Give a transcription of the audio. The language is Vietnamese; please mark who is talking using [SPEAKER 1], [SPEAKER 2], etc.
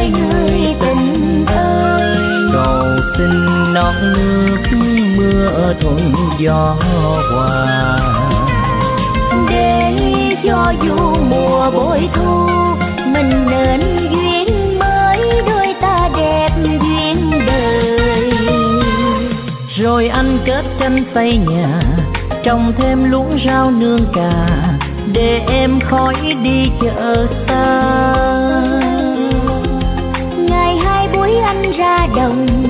[SPEAKER 1] đời người tình ơi.
[SPEAKER 2] Cầu xin non nước mưa thuận gió hòa,
[SPEAKER 1] để cho dù mùa bội thu mình nên duyên mới, đôi ta đẹp duyên đời.
[SPEAKER 2] Rồi anh kết tranh xây nhà, trồng thêm luống rau nương cà, để em khỏi đi chợ xa.
[SPEAKER 1] Ngày hai buổi anh ra đồng,